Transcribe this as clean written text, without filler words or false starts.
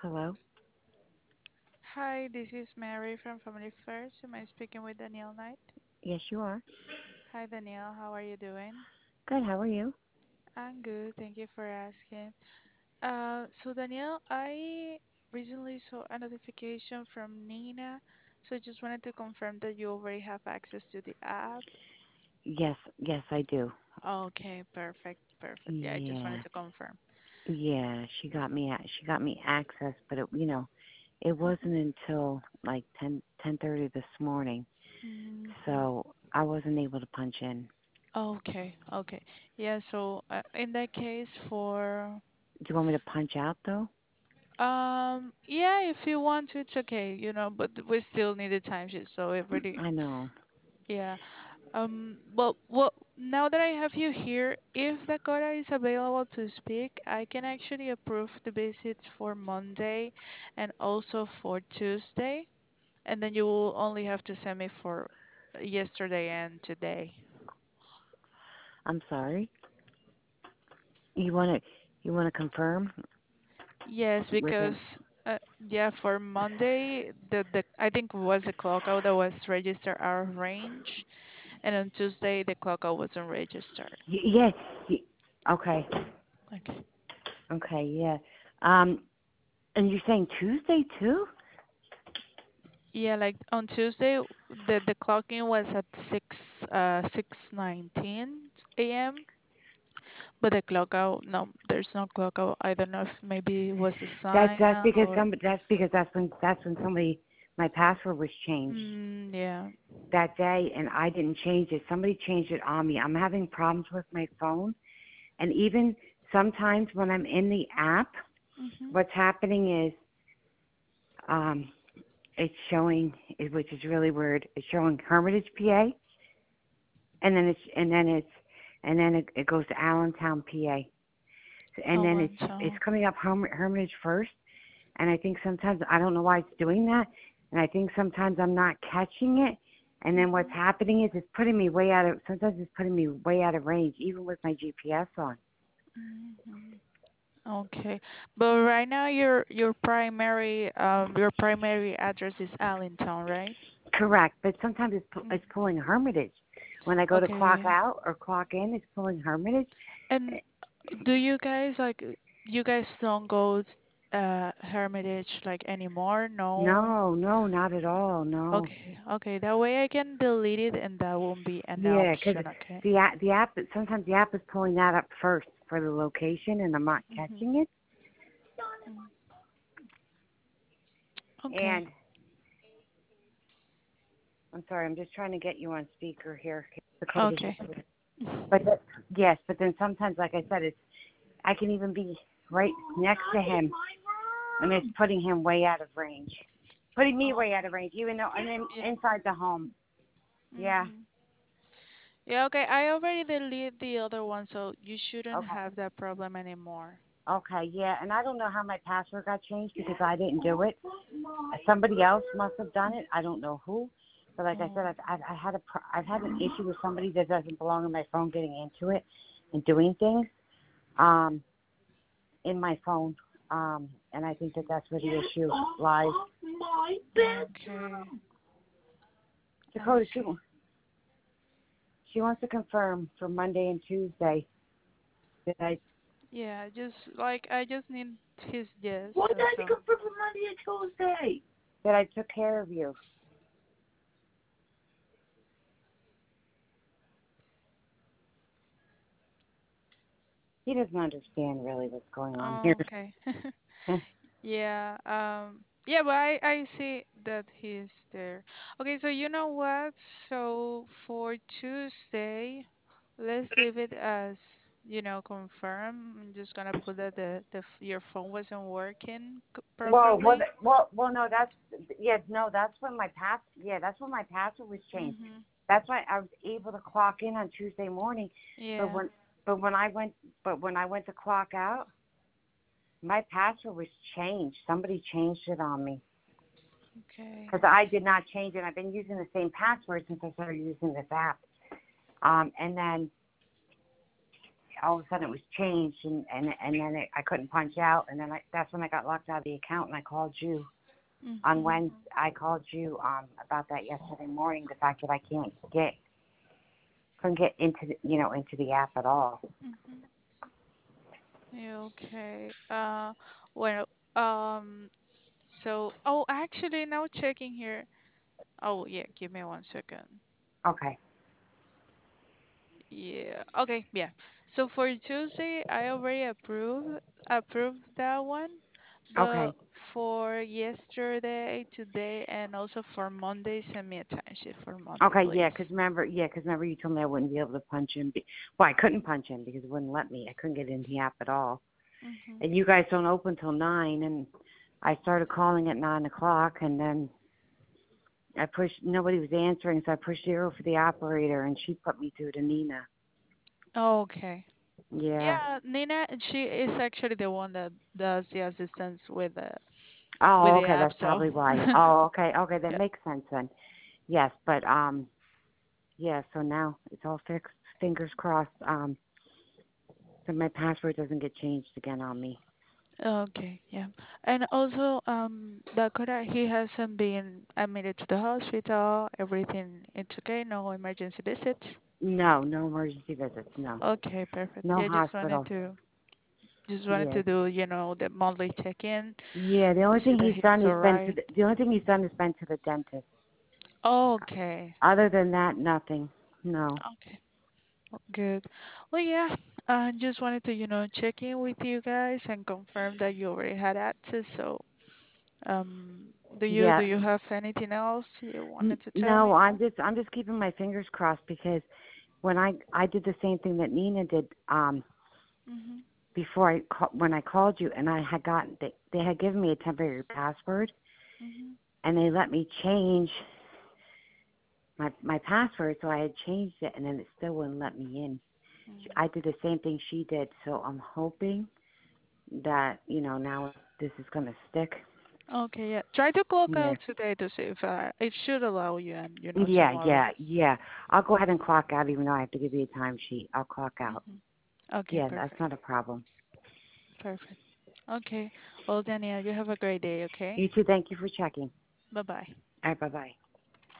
Hello? Hi, this is Mary from Family First. Am I speaking with Danielle Knight? Yes, you are. Hi, Danielle. How are you doing? Good, how are you? I'm good. Thank you for asking. Danielle, I recently saw a notification from Nina, so I just wanted to confirm that you already have access to the app. Yes, I do. Okay, perfect, perfect. Yeah, I just wanted Yeah, to confirm. yeah, she got me access, but it wasn't until like 10:30 this morning, Mm-hmm. so I wasn't able to punch in. Okay, okay. Yeah, in that case, for Do you want me to punch out though? Yeah, if you want to, it's okay, but we still need the timesheet, so it really, I know. yeah. Well, now that I have you here, if Dakota is available to speak, I can actually approve the visits for Monday and also for Tuesday, and then you will only have to send me for yesterday and today. I'm sorry. You want to you want to confirm Yes, with him? because yeah, for Monday, the I think was the clock out that was registered out of range. And on Tuesday, the clock out wasn't registered. Yes. Okay. Okay. Okay, yeah. Um and you're saying Tuesday too? Yeah, like on Tuesday, the clocking was at 6:19 a.m. But the clock out, no, there's no clock out. I don't know if maybe it was a That's sign that's because or. some that's when somebody my password was changed Yeah. that day and I didn't change it. Somebody changed it on me. I'm having problems with my phone and even sometimes when I'm in the app, Mhm. what's happening is um it's showing which is really weird. It's showing Hermitage, PA, and then it goes to Allentown, PA. And then it's Allentown. coming up Hermitage first. And I think sometimes I don't know why it's doing that, and I think sometimes I'm not catching it. And then what's Mhm. happening is it's putting me way out of. Sometimes it's putting me way out of range, even with my GPS on. Mhm. Okay, but right now your primary address is Allentown, right? Correct, but sometimes Mm. it's pulling Hermitage. When I go to clock Okay. out or clock in, it's pulling Hermitage. And do you guys you guys don't go Hermitage like anymore? No. No, no, not at all. No. Okay, okay. That way I can delete it and that won't be an Yeah, because option, okay? the app sometimes the app is pulling that up first for the location, and I'm not Mm-hmm. catching it. Okay. And I'm sorry, I'm just trying to get you on speaker here. The code Okay. is But yes, but then sometimes, like I said, it's I can even be right next to him, and it's putting him way out of range, putting me Oh, way out of range, even though I'm yeah. inside the home. Yeah. Mm-hmm. Yeah, okay. I already deleted the other one, so you shouldn't Okay. have that problem anymore. Okay. Yeah. And I don't know how my password got changed because I didn't do it. Somebody else must have done it. I don't know who. But like I said, Oh, I've had an issue with somebody that doesn't belong in my phone getting into it and doing things. Um, in my phone. And I think that that's where the issue lies. okay. Dakota, Okay. she wants to confirm for Monday and Tuesday that Yeah, just like I just need his yes. Why did That's I all. confirm for Monday and Tuesday? That I took care of you. He doesn't understand really what's going on here. Oh, okay. Yeah. Yeah, but I see that he's there. Okay, so you know what? So for Tuesday, let's leave it as, confirm. I'm just gonna put that your phone wasn't working properly. No, that's yeah, no, that's when that's when my password was changed. Mm-hmm. That's why I was able to clock in on Tuesday morning. But Yeah. when, but when I went to clock out, my password was changed. Somebody changed it on me Okay. because I did not change it. I've been using the same password since I started using this app. And then all of a sudden it was changed, and then I couldn't punch out, and then that's when I got locked out of the account, and I called you on Mhm. Wednesday. I called you about that yesterday morning. The fact that I couldn't get into into the app at all. Mhm. Yeah, okay. Well, um, so, oh, actually, now checking here. Oh, yeah, give me 1 second. Okay. Yeah. Okay, yeah. So for Tuesday, I already approved that one. But Okay. for yesterday, today, and also for Monday, send me a timesheet for Monday, Okay, yeah, please. 'cause remember you told me I wouldn't be able to punch in. Well, I couldn't punch in because it wouldn't let me. I couldn't get into the app at all. Mhm. And you guys don't open till 9, and I started calling at 9 o'clock, and then I pushed. Nobody was answering, so I pushed 0 for the operator, and she put me through to Nina. Okay. Yeah. Yeah, Nina, she is actually the one that does the assistance with Oh, the okay, app, that's so probably why. Oh, okay, okay, that yeah. makes sense then. Yes, but yeah. So now it's all fixed. Fingers crossed. So my password doesn't get changed again on me. Okay, yeah. And also, Dakota, he hasn't been admitted to the hospital. Everything it's okay, no emergency visits. No, no emergency visits. No, Okay, perfect. no Yeah, hospital. just wanted Yeah. to do, the monthly check-in Yeah, the to only see thing that he's he's done all is right. the only thing he's done is been to the dentist. Okay. Other than that, nothing. No. Okay. Good. Well, yeah. I just wanted to, check in with you guys and confirm that you already had access. So, do Yeah. you have anything else you wanted to tell No, me? I'm just keeping my fingers crossed because when I did the same thing that Nina did Mhm. before when I called you, and I had gotten they had given me a temporary password, Mhm. and they let me change my password, so I had changed it, and then it still wouldn't let me in. Mm. I did the same thing she did, so I'm hoping that now this is gonna stick. Okay. Yeah. Try to clock Yeah. out today to see if it should allow you, and Yeah, tomorrow. yeah, yeah. I'll go ahead and clock out, even though I have to give you a timesheet. I'll clock out. Mhm. Okay. Yeah, that's Perfect. not a problem. Perfect. Okay. Well, Danielle, you have a great day. Okay. You too. Thank you for checking. Bye bye. All right, bye bye.